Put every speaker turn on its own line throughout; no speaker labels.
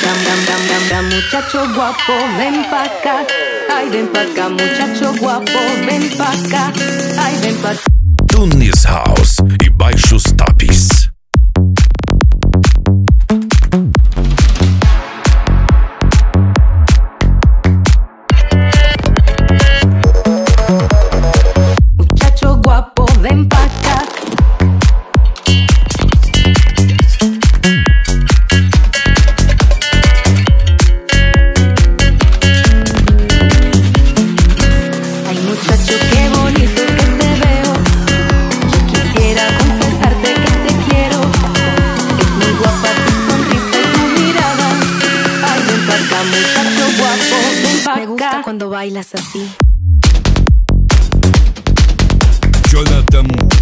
Muchacho guapo, ven pa' acá. Ay, ven pa' acá, muchacho guapo, ven pa' acá. Ay, ven pa' acá.
Tunis House e baixos tops.
Muchacho guapo, ven pa' acá. Ay, muchacho, qué bonito que te veo. Yo quisiera confesarte que te quiero. Es muy guapa tu sonrisa y tu mirada. Ay, ven pa' acá, muchacho guapo, ven pa' acá.
Me gusta cuando bailas así.
Jonathan.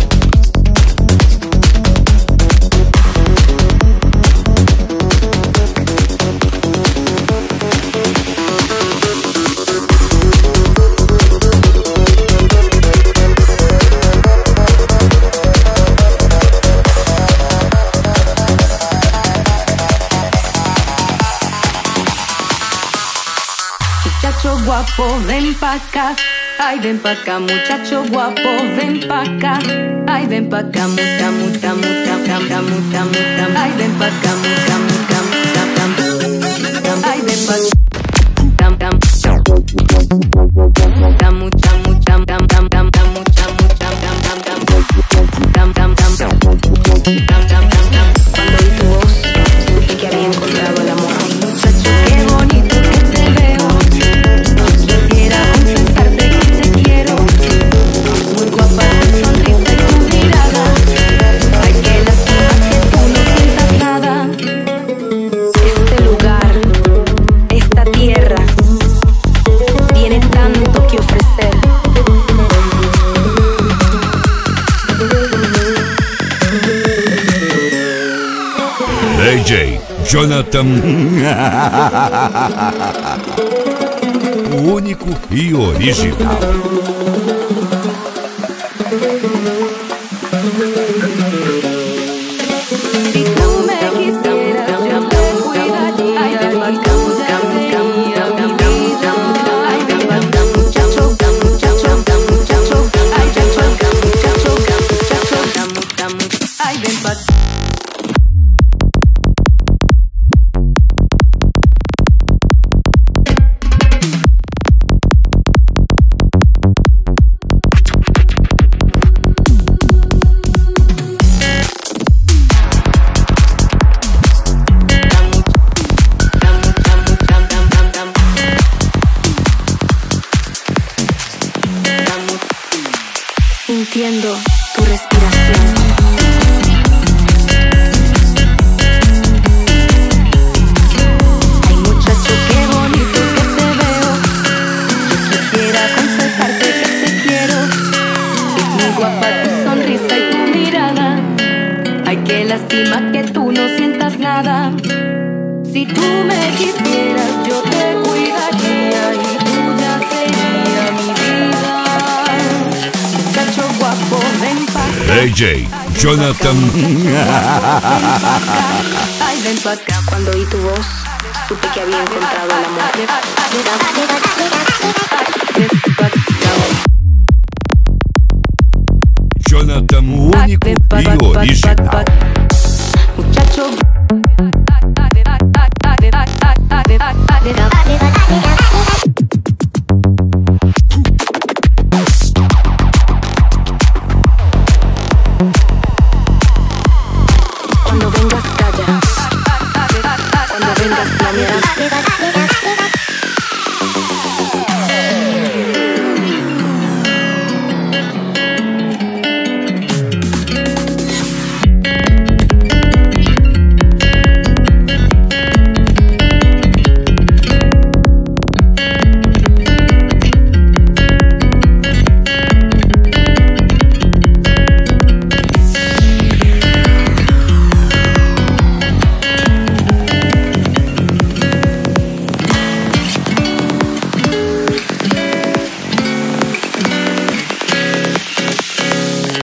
Muchacho guapo, ven pa' acá. Ay, ven pa' acá, muchacho guapo, ven pa' acá. Ay, ven pa' acá, mucha, mucha, mucha, mucha, mucha, mucha. Ay, ven pa' acá, mucha, mucha, mucha, mucha. Ay, ven pa' acá. Mucha, mucha, mucha, mucha, mucha,
Cuando oí tu voz, supe que había encontrado el amor.
muchacho, qué bonito que te veo. Quisiera confesarte que te quiero. Muy guapa tu sonrisa y tu mirada. Ay, qué lástima que tú no sientas nada.
Este lugar, esta tierra, tiene tanto que ofrecer.
DJ Jonathan. O único e original.
Si tú me quisieras, yo te cuidaría. Ay, ven pa' acá, muchacho, ay, ven pa' acá, muchacho, muchacho, muchacho, ay, ven pa' acá, muchacho, ay, ven pa' acá.
Sintiendo tu respiración.
Ay, muchacho, qué bonito que te veo. Yo quisiera confesarte que te quiero. Es muy guapa tu sonrisa y tu mirada. Ay, qué lástima que tú no sientas nada. Si tú me quisieras, yo te cuidaría y tuya sería mi vida. Muchacho guapo, ven pa' acá.
DJ Jonathan.
Ay, ven pa' acá.
Cuando oí tu voz, supe que había encontrado el amor.
Jonathan, o único e original.
Muchacho.
Cuando vengas, calla. Cuando vengas, no me avises.